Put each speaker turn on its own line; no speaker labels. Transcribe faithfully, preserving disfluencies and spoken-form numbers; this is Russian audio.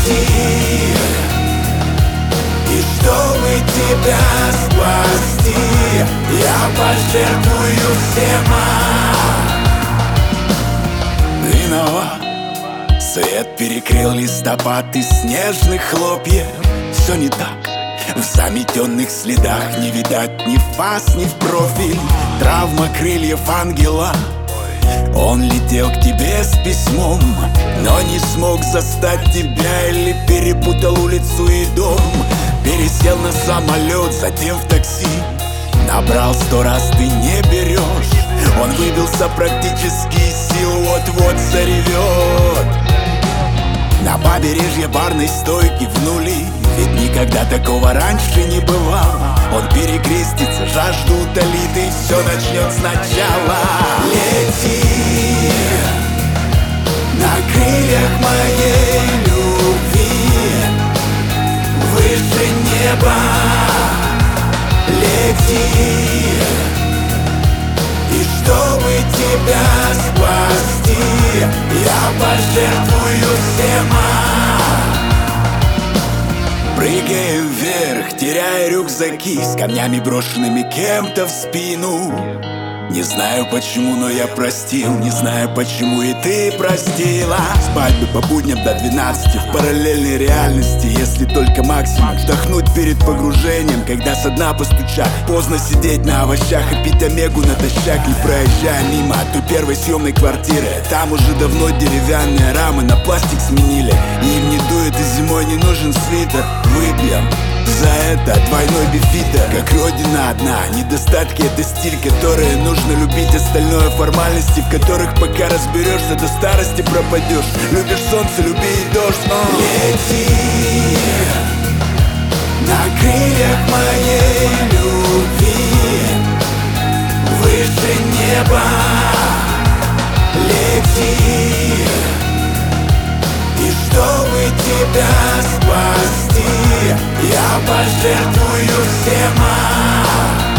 Лети, и чтобы тебя спасти, я пожертвую всем. Виноват, свет перекрыл листопад из снежных хлопьев. Все не так, в заметенных следах не видать ни в фас, ни в профиль. Травма крыльев ангела. Он летел к тебе с письмом, но не смог застать тебя, или перепутал улицу и дом. Пересел на самолет, затем в такси. Набрал сто раз, ты не берешь. Он выбился практически из сил, вот-вот заревет. На побережье барной стойки внули, ведь никогда такого раньше не бывало. Он перекрестится, жажду утолит, и все начнет сначала. Лети на крыльях моей любви выше неба. Лети, и чтобы тебя спасти, я пожертвую всем. Прыгаем вверх, теряя рюкзаки с камнями, брошенными кем-то в спину. Не знаю почему, но я простил. Не знаю почему и ты простила. Спать бы по будням до двенадцати в параллельной реальности, если только максимум вдохнуть перед погружением, когда со дна постучат. Поздно сидеть на овощах и пить омегу натощак, не проезжая мимо той первой съемной квартиры. Там уже давно деревянные рамы на пластик сменили, и им не дует, и зимой не нужен свитер. Выпьем за это двойной бифита. Как родина одна, недостатки — это стиль, который нужно любить. Остальное формальности, в которых пока разберешься, до старости пропадешь. Любишь солнце, люби и дождь. О. Лети на крыльях моей любви выше неба. Лети, и чтобы тебя спасти, я пожертвую всем.